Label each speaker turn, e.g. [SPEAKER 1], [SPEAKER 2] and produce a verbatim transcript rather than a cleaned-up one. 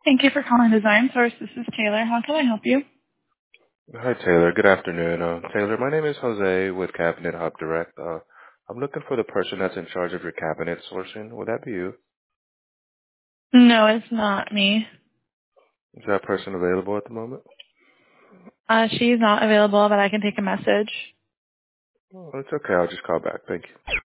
[SPEAKER 1] Thank you for calling Design Source. This is Taylor. How can I help you?
[SPEAKER 2] Hi, Taylor. Good afternoon. Uh, Taylor, my name is Jose with Cabinet Hub Direct. Uh, I'm looking for the person that's in charge of your cabinet sourcing. Would that be you?
[SPEAKER 1] No, it's not me.
[SPEAKER 2] Is that person available at the moment?
[SPEAKER 1] Uh, she's not available, but I can take a message.
[SPEAKER 2] Oh, it's okay. I'll just call back. Thank you.